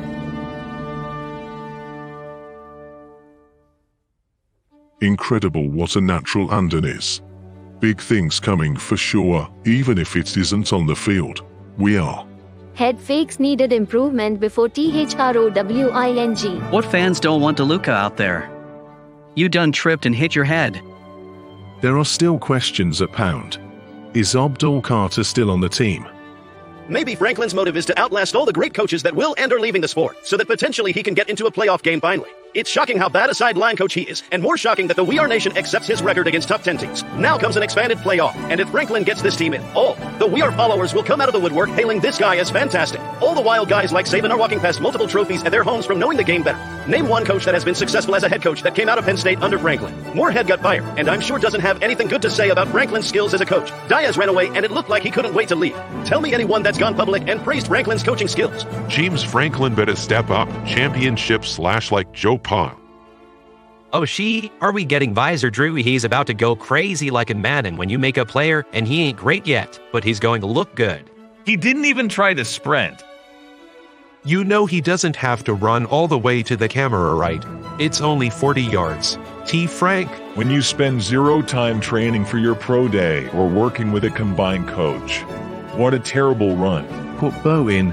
Incredible what a natural Andon is. Big things coming for sure, even if it isn't on the field. We are. Head fakes needed improvement before THROWING. What fans don't want DeLuca out there? You done tripped and hit your head. There are still questions at pound. Is Abdul Carter still on the team? Maybe Franklin's motive is to outlast all the great coaches that will and are leaving the sport, so that potentially he can get into a playoff game finally. It's shocking how bad a sideline coach he is, and more shocking that the We Are Nation accepts his record against top 10 teams. Now comes an expanded playoff, and if Franklin gets this team in, all the We Are followers will come out of the woodwork hailing this guy as fantastic. All the while guys like Saban are walking past multiple trophies at their homes from knowing the game better. Name one coach that has been successful as a head coach that came out of Penn State under Franklin. Moorhead got fired, and I'm sure doesn't have anything good to say about Franklin's skills as a coach. Diaz ran away, and it looked like he couldn't wait to leave. Tell me anyone that's gone public and praised Franklin's coaching skills. James Franklin better step up. Championship / like Joe Pa. Oh, are we getting visor Drew? He's about to go crazy like a Madden when you make a player, and he ain't great yet, but he's going to look good. He didn't even try to sprint. You know he doesn't have to run all the way to the camera, right? It's only 40 yards. T. Frank. When you spend 0 time training for your pro day or working with a combined coach. What a terrible run. Put Bo in.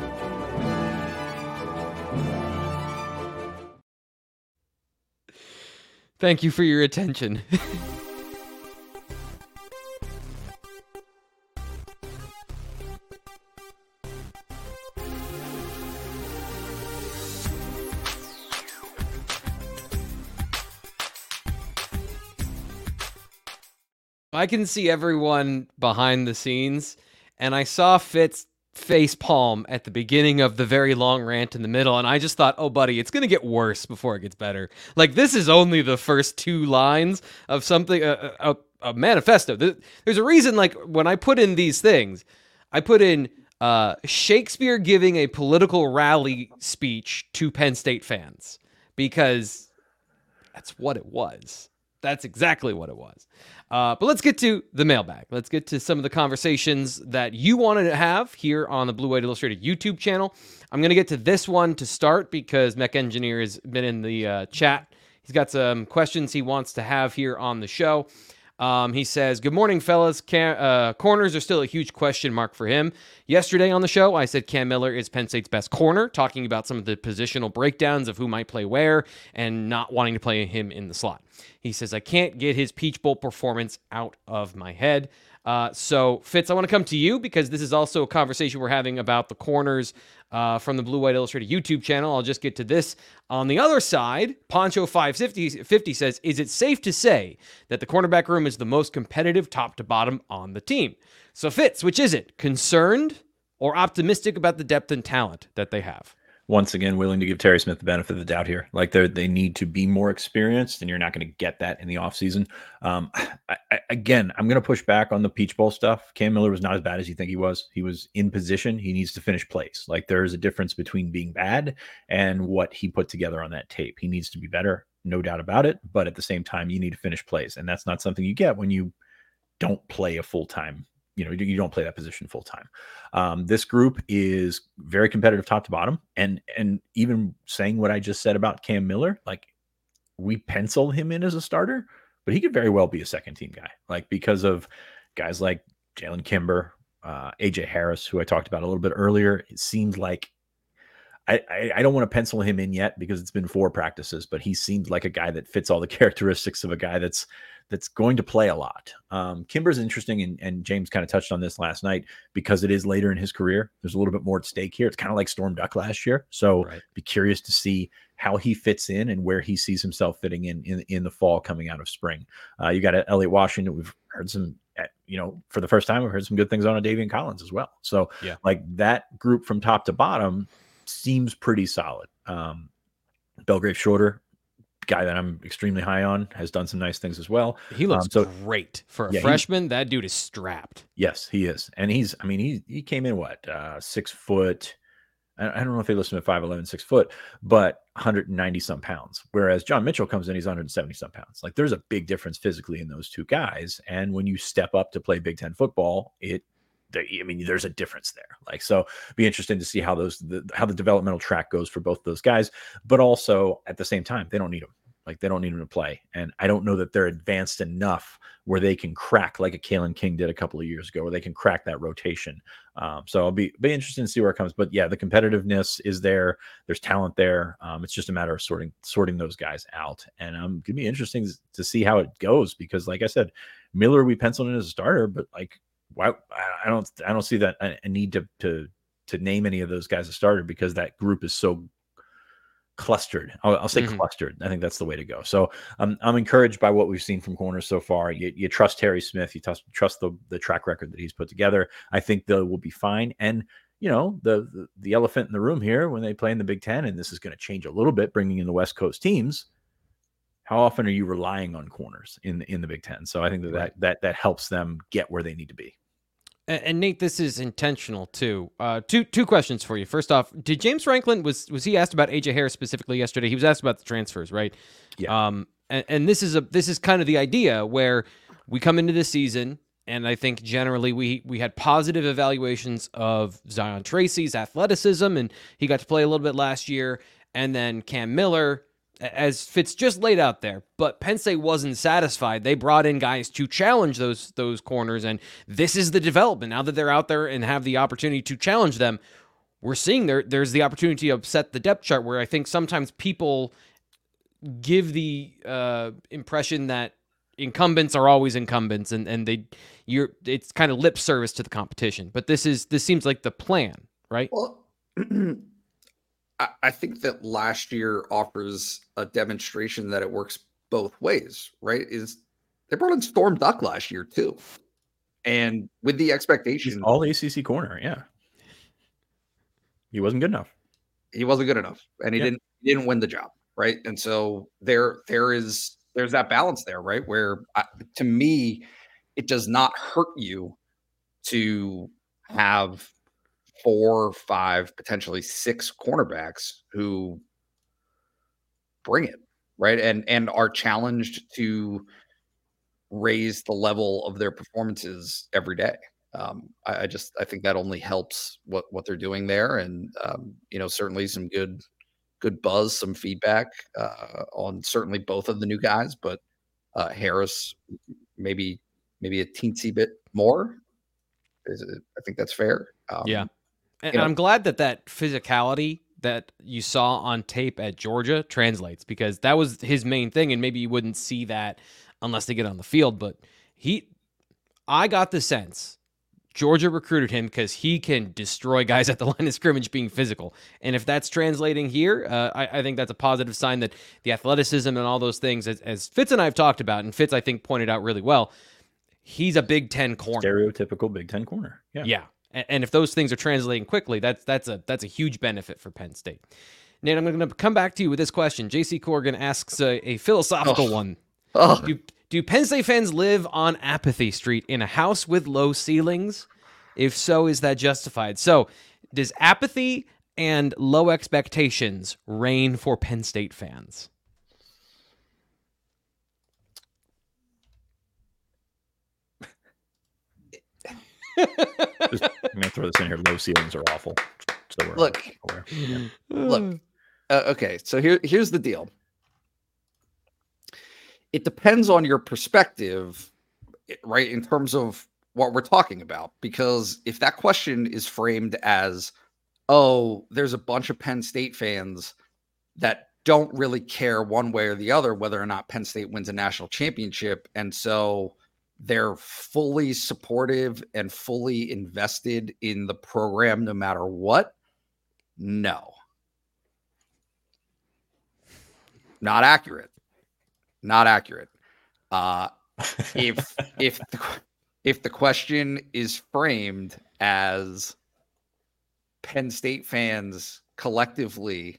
Thank you for your attention. I can see everyone behind the scenes, and I saw Fitz face palm at the beginning of the very long rant in the middle, and I just thought, oh, buddy, it's going to get worse before it gets better. Like, this is only the first 2 lines of something, a manifesto. There's a reason, like, when I put in these things, I put in Shakespeare giving a political rally speech to Penn State fans, because that's what it was. That's exactly what it was. But let's get to the mailbag. Let's get to some of the conversations that you wanted to have here on the Blue White Illustrated YouTube channel. I'm going to get to this one to start because Mech Engineer has been in the chat. He's got some questions he wants to have here on the show. He says, good morning, fellas. Corners are still a huge question mark for him. Yesterday on the show, I said Cam Miller is Penn State's best corner, talking about some of the positional breakdowns of who might play where and not wanting to play him in the slot. He says, I can't get his Peach Bowl performance out of my head. So, Fitz, I want to come to you because this is also a conversation we're having about the corners from the Blue White Illustrated YouTube channel. I'll just get to this. On the other side, Poncho550 says, is it safe to say that the cornerback room is the most competitive top to bottom on the team? So, Fitz, which is it? Concerned or optimistic about the depth and talent that they have? Once again, willing to give Terry Smith the benefit of the doubt here. Like they need to be more experienced, and you're not going to get that in the offseason. Again, I'm going to push back on the Peach Bowl stuff. Cam Miller was not as bad as you think he was. He was in position. He needs to finish plays. Like there's a difference between being bad and what he put together on that tape. He needs to be better, no doubt about it. But at the same time, you need to finish plays, and that's not something you get when you don't play a full-time. You don't play that position full time. This group is very competitive top to bottom. And even saying what I just said about Cam Miller, like we pencil him in as a starter, but he could very well be a second team guy, like because of guys like Jalen Kimber, AJ Harris, who I talked about a little bit earlier. It seems like I don't want to pencil him in yet because it's been 4 practices, but he seems like a guy that fits all the characteristics of a guy that's going to play a lot. Kimber's interesting, and James kind of touched on this last night because it is later in his career. There's a little bit more at stake here. It's kind of like Storm Duck last year. So Be curious to see how he fits in and where he sees himself fitting in the fall coming out of spring. You got Elliot Washington. We've heard some, for the first time, we've heard some good things on Davian Collins as well. So like that group from top to bottom seems pretty solid. Belgrave Shorter, guy that I'm extremely high on, has done some nice things as well. He looks great for a freshman. That dude is strapped. Yes, he is. And he came in 6 foot. I don't know if they listen to 5'11", 6 foot, but 190 some pounds. Whereas John Mitchell comes in, he's 170 some pounds. Like there's a big difference physically in those two guys. And when you step up to play Big Ten football, there's a difference there. Like, so be interesting to see how the developmental track goes for both those guys, but also at the same time, they don't need them. Like they don't need them to play. And I don't know that they're advanced enough where they can crack like a Kalen King did a couple of years ago, where they can crack that rotation. So I'll be interested to see where it comes, but yeah, the competitiveness is there. There's talent there. It's just a matter of sorting those guys out. And going to be interesting to see how it goes, because like I said, Miller, we penciled in as a starter, but like, why I don't see that a need to name any of those guys a starter, because that group is so clustered. I'll say clustered. I think that's the way to go. So I'm encouraged by what we've seen from corners so far. You trust Terry Smith. You trust the track record that he's put together. I think they will be fine. And the elephant in the room here when they play in the Big Ten, and this is going to change a little bit, bringing in the West Coast teams. How often are you relying on corners in the Big Ten? So I think that helps them get where they need to be. And Nate, this is intentional too. Two questions for you. First off, did James Franklin was he asked about AJ Harris specifically yesterday? He was asked about the transfers, right? Yeah. And this is kind of the idea where we come into this season, and I think generally we had positive evaluations of Zion Tracy's athleticism, and he got to play a little bit last year, and then Cam Miller, as Fitz just laid out there, but Penn State wasn't satisfied. They brought in guys to challenge those corners, and this is the development. Now that they're out there and have the opportunity to challenge them, we're seeing there's the opportunity to upset the depth chart, where I think sometimes people give the impression that incumbents are always incumbents, and it's kind of lip service to the competition. But this seems like the plan, right? Well, I think that last year offers a demonstration that it works both ways, right? Is They brought in Storm Duck last year too, and with the expectation, all ACC corner, yeah, he wasn't good enough. He wasn't good enough, and he didn't win the job, right? And so there's that balance there, right? Where to me, it does not hurt you to have 4, 5, potentially 6 cornerbacks who bring it, right? And are challenged to raise the level of their performances every day. I think that only helps what they're doing there. And, certainly some good buzz, some feedback on certainly both of the new guys, but Harris, maybe a teensy bit more. I think that's fair. Yeah. And I'm glad that physicality that you saw on tape at Georgia translates, because that was his main thing. And maybe you wouldn't see that unless they get on the field, but I got the sense Georgia recruited him because he can destroy guys at the line of scrimmage being physical. And if that's translating here, I think that's a positive sign that the athleticism and all those things, as Fitz and I have talked about, and Fitz, I think, pointed out really well, he's a Big Ten corner. Stereotypical Big Ten corner. Yeah. Yeah. And if those things are translating quickly, that's a huge benefit for Penn State. Nate, I'm going to come back to you with this question. JC Corrigan asks a philosophical one. Do Penn State fans live on Apathy Street in a house with low ceilings? If so, is that justified? So, does apathy and low expectations reign for Penn State fans? I'm going to throw this in here. Low ceilings are awful. So look. Okay, so here's the deal. It depends on your perspective, right, in terms of what we're talking about. Because if that question is framed as, oh, there's a bunch of Penn State fans that don't really care one way or the other whether or not Penn State wins a national championship, and so they're fully supportive and fully invested in the program no matter what, no. Not accurate. If the question is framed as Penn State fans collective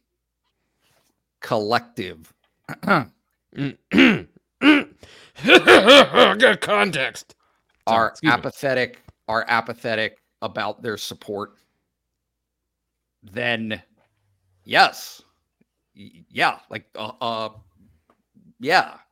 Good context. Are apathetic about their support, then yes. Yeah, like yeah.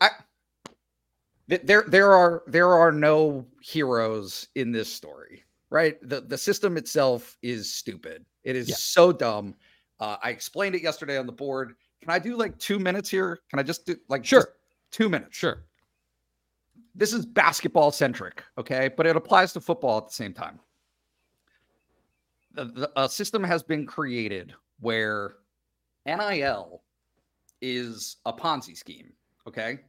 There are no heroes in this story, right? The system itself is stupid. It is so dumb. I explained it yesterday on the board. Can I do like 2 minutes here? Can I just do just 2 minutes? Sure. This is basketball centric, okay? But it applies to football at the same time. A system has been created where NIL is a Ponzi scheme, okay?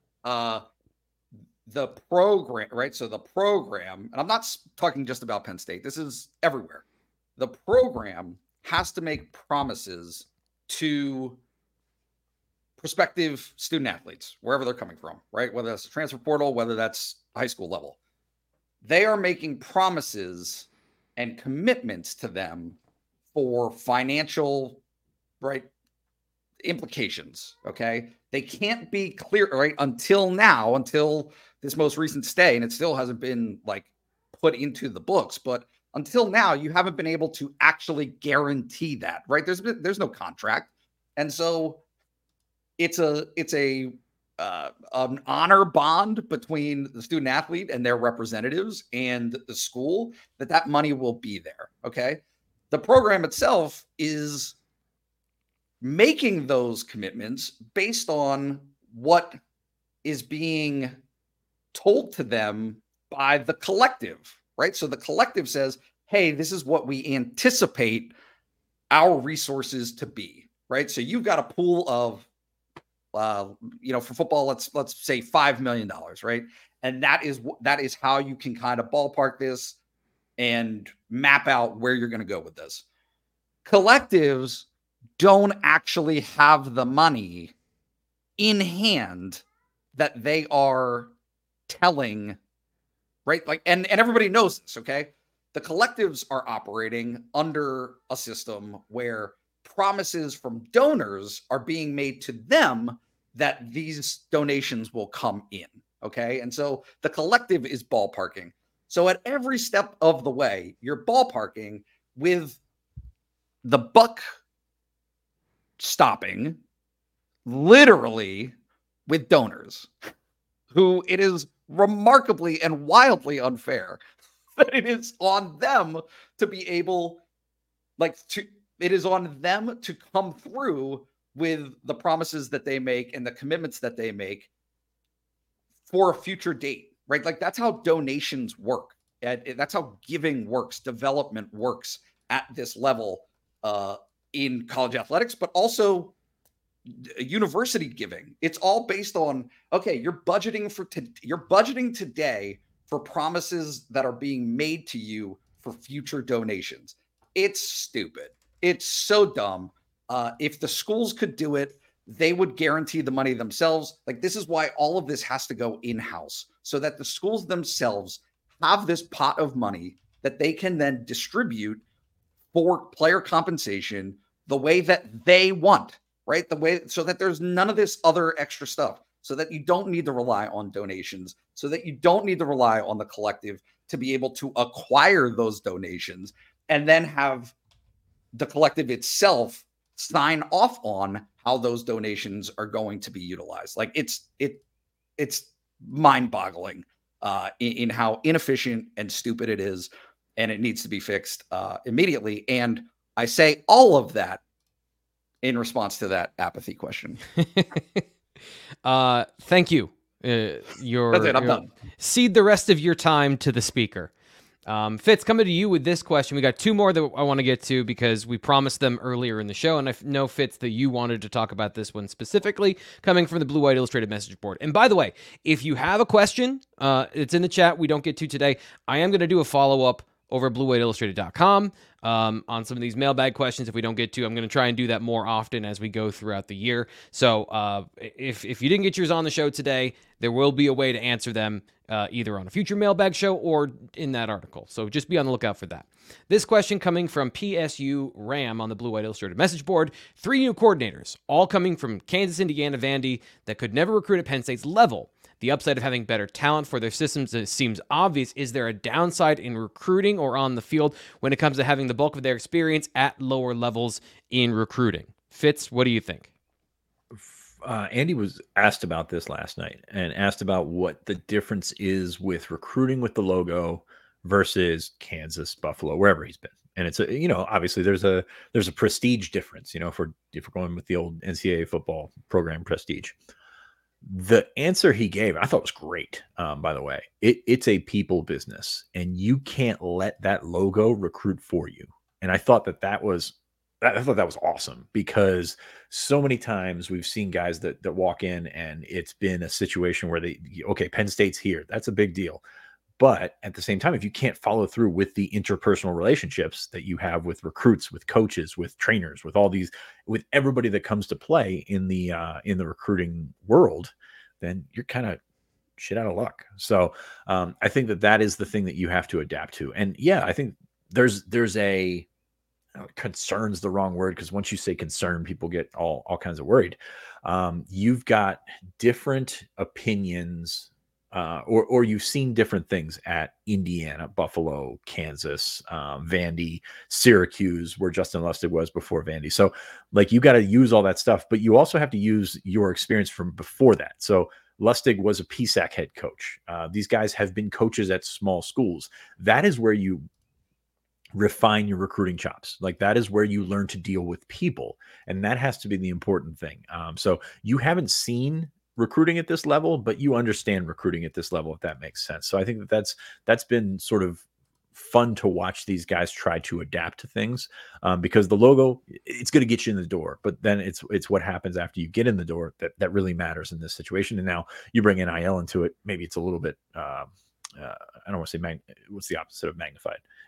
The program, right? So the program, and I'm not talking just about Penn State. This is everywhere. The program has to make promises to prospective student athletes, wherever they're coming from, right? Whether that's a transfer portal, whether that's high school level. They are making promises and commitments to them for financial, right, implications, okay? They can't be clear, right, until this most recent stay, and it still hasn't been like put into the books, but until now, you haven't been able to actually guarantee that, right? There's no contract. And so it's an honor bond between the student athlete and their representatives and the school that money will be there, okay? The program itself is making those commitments based on what is being told to them by the collective, right? So the collective says, hey, this is what we anticipate our resources to be, right? So you've got a pool of, for football, let's say $5 million, right? And that is how you can kind of ballpark this and map out where you're going to go with this. Collectives don't actually have the money in hand that they are telling, right? Like, and everybody knows this, okay? The collectives are operating under a system where promises from donors are being made to them that these donations will come in, okay? And so the collective is ballparking. So at every step of the way, you're ballparking with the buck stopping literally with donors, who it is remarkably and wildly unfair that it is on them to be able, it is on them to come through with the promises that they make and the commitments that they make for a future date, right? Like, that's how donations work. And that's how giving works, development works at this level in college athletics, but also university giving. It's all based on, okay, you're budgeting today for promises that are being made to you for future donations. It's stupid. It's so dumb. If the schools could do it, they would guarantee the money themselves. Like, this is why all of this has to go in-house, so that the schools themselves have this pot of money that they can then distribute for player compensation the way that they want, right? So that there's none of this other extra stuff, so that you don't need to rely on donations, so that you don't need to rely on the collective to be able to acquire those donations and then have the collective itself sign off on how those donations are going to be utilized. Like, it's mind-boggling in how inefficient and stupid it is, and it needs to be fixed immediately. And I say all of that in response to that apathy question. Thank you. That's it. I'm done. Cede the rest of your time to the speaker. Fitz, coming to you with this question. We got two more that I want to get to because we promised them earlier in the show, and I know, Fitz, that you wanted to talk about this one specifically, coming from the Blue White Illustrated message board. And by the way, if you have a question, it's in the chat. We don't get to today. I am going to do a follow-up over at BlueWhiteIllustrated.com on some of these mailbag questions. If we don't get to, I'm going to try and do that more often as we go throughout the year. So if you didn't get yours on the show today, there will be a way to answer them either on a future mailbag show or in that article. So just be on the lookout for that. This question coming from PSU Ram on the Blue White Illustrated message board. 3 new coordinators, all coming from Kansas, Indiana, Vandy, that could never recruit at Penn State's level. The upside of having better talent for their systems seems obvious. Is there a downside in recruiting or on the field when it comes to having the bulk of their experience at lower levels in recruiting? Fitz, what do you think? Andy was asked about this last night and asked about what the difference is with recruiting with the logo versus Kansas, Buffalo, wherever he's been. And it's obviously there's a prestige difference, if we're going with the old NCAA football program prestige. The answer he gave, I thought was great. By the way, it's a people business, and you can't let that logo recruit for you. And I thought that was awesome, because so many times we've seen guys that walk in and it's been a situation where Penn State's here. That's a big deal. But at the same time, if you can't follow through with the interpersonal relationships that you have with recruits, with coaches, with trainers, with with everybody that comes to play in the recruiting world, then you're kind of shit out of luck. So I think that is the thing that you have to adapt to. And yeah, I think there's a concern's the wrong word, because once you say concern, people get all kinds of worried. You've got different opinions. Or you've seen different things at Indiana, Buffalo, Kansas, Vandy, Syracuse, where Justin Lustig was before Vandy. So you got to use all that stuff, but you also have to use your experience from before that. So Lustig was a PSAC head coach. These guys have been coaches at small schools. That is where you refine your recruiting chops. That is where you learn to deal with people. And that has to be the important thing. So you haven't seen recruiting at this level, but you understand recruiting at this level, if that makes sense. So I think that's been sort of fun to watch these guys try to adapt to things, because the logo, it's going to get you in the door, but then it's what happens after you get in the door that really matters in this situation. And now you bring NIL into it. Maybe it's a little bit, I don't want to say what's the opposite of magnified?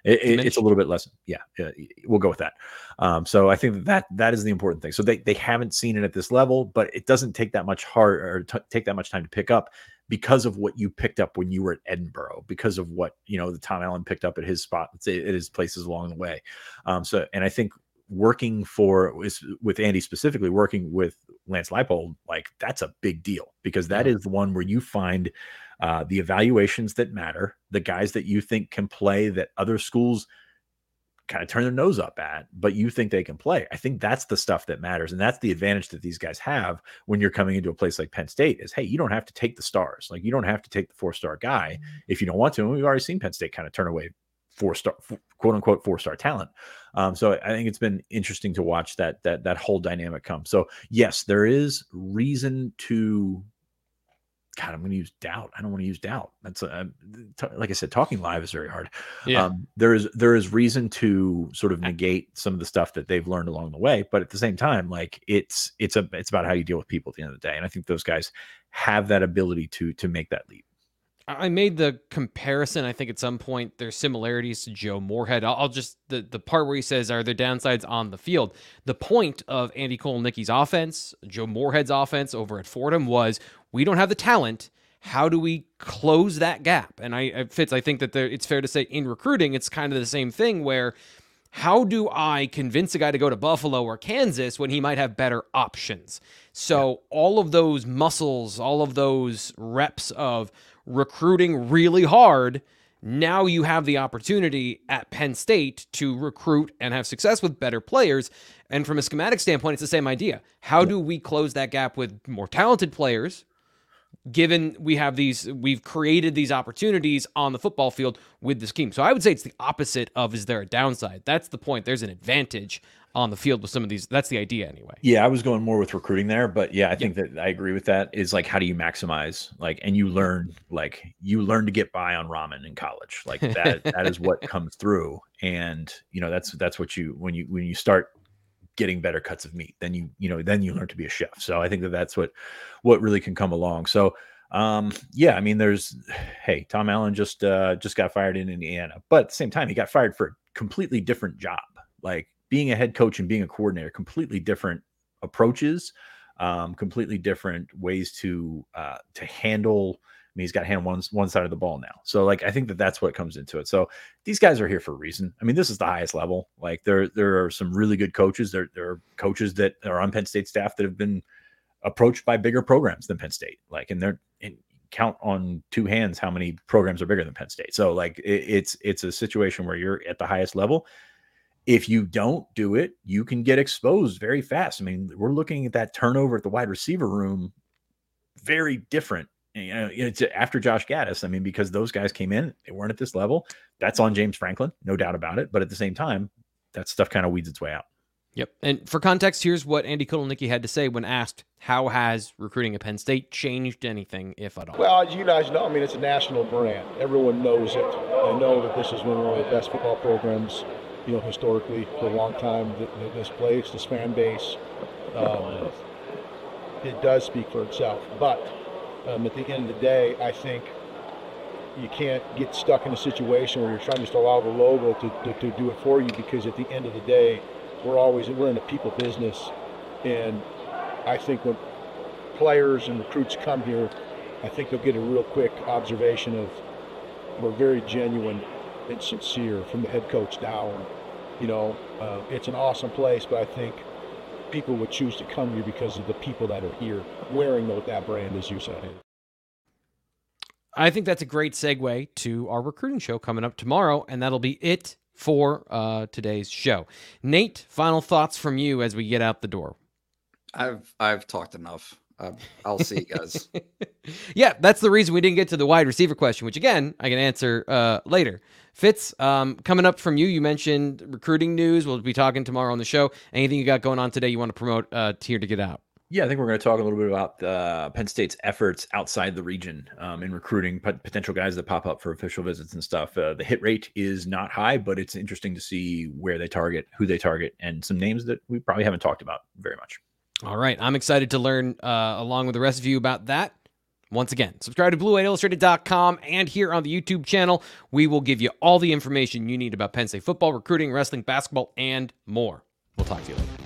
It's a little bit less. Yeah, we'll go with that. So I think that is the important thing. So they haven't seen it at this level, but it doesn't take that much take that much time to pick up because of what you picked up when you were at Edinburgh, because of what, the Tom Allen picked up at his spot, at his places along the way. And I think working with Andy specifically, working with Lance Leipold, like that's a big deal, because that is the one where you find the evaluations that matter, the guys that you think can play that other schools kind of turn their nose up at, but you think they can play. I think that's the stuff that matters. And that's the advantage that these guys have when you're coming into a place like Penn State is, hey, you don't have to take the stars. Like, you don't have to take the 4-star guy if you don't want to. And we've already seen Penn State kind of turn away 4-star, quote unquote, 4-star talent. So I think it's been interesting to watch that whole dynamic come. So yes, there is reason to, God, I'm going to use doubt. I don't want to use doubt. That's like I said, talking live is very hard. Yeah. There is reason to sort of negate some of the stuff that they've learned along the way, but at the same time, like it's about how you deal with people at the end of the day. And I think those guys have that ability to make that leap. I made the comparison. I think at some point there's similarities to Joe Moorhead. I'll just, the part where he says, are there downsides on the field? The point of Andy Kotelnicki's offense, Joe Moorhead's offense over at Fordham was, we don't have the talent. How do we close that gap? And Fitz, I think that it's fair to say in recruiting, it's kind of the same thing where, how do I convince a guy to go to Buffalo or Kansas when he might have better options? So all of those muscles, all of those reps of recruiting really hard, now you have the opportunity at Penn State to recruit and have success with better players. And from a schematic standpoint, it's the same idea. How do we close that gap with more talented players, given we've created these opportunities on the football field with the scheme? So I would say it's the opposite of, is there a downside? That's the point. There's an advantage on the field with some of these. That's the idea anyway. Yeah, I was going more with recruiting there, but yeah, I think that I agree with that. Is like, how do you maximize, like, and you learn to get by on ramen in college. Like that is what comes through. And that's what when you start getting better cuts of meat, then you learn to be a chef. So I think that's what really can come along. So yeah, I mean, Tom Allen just got fired in Indiana, but at the same time, he got fired for a completely different job. Like, being a head coach and being a coordinator, completely different approaches, completely different ways to handle. I mean, he's got to handle one side of the ball now. So like, I think that's what comes into it. So these guys are here for a reason. I mean, this is the highest level. Like, there are some really good coaches. There are coaches that are on Penn State staff that have been approached by bigger programs than Penn State. Like, and count on two hands how many programs are bigger than Penn State. So like, it's a situation where you're at the highest level. If you don't do it, you can get exposed very fast. I mean, we're looking at that turnover at the wide receiver room, very different. It's after Josh Gaddis. I mean, because those guys came in, they weren't at this level. That's on James Franklin, no doubt about it. But at the same time, that stuff kind of weeds its way out. Yep. And for context, here's what Andy Kotelnicki had to say when asked, how has recruiting at Penn State changed anything, if at all? Well, as you guys know, I mean, it's a national brand. Everyone knows it. They know that this is one of the best football programs, historically, for a long time. This place, this fan base, it does speak for itself. But at the end of the day, I think you can't get stuck in a situation where you're trying to just allow the logo to do it for you, because at the end of the day, we're in a people business. And I think when players and recruits come here, I think they'll get a real quick observation of we're very genuine and sincere from the head coach down. It's an awesome place, but I think people would choose to come here because of the people that are here wearing that brand, as you said. I think that's a great segue to our recruiting show coming up tomorrow, and that'll be it for today's show. Nate, final thoughts from you as we get out the door. I've talked enough. I'll see you guys. Yeah, that's the reason we didn't get to the wide receiver question, which again, I can answer later. Fitz, coming up from you, you mentioned recruiting news. We'll be talking tomorrow on the show. Anything you got going on today you want to promote here to get out? Yeah, I think we're going to talk a little bit about Penn State's efforts outside the region in recruiting potential guys that pop up for official visits and stuff. The hit rate is not high, but it's interesting to see where they target, who they target, and some names that we probably haven't talked about very much. All right. I'm excited to learn along with the rest of you about that. Once again, subscribe to BlueWhiteIllustrated.com, and here on the YouTube channel, we will give you all the information you need about Penn State football, recruiting, wrestling, basketball, and more. We'll talk to you later.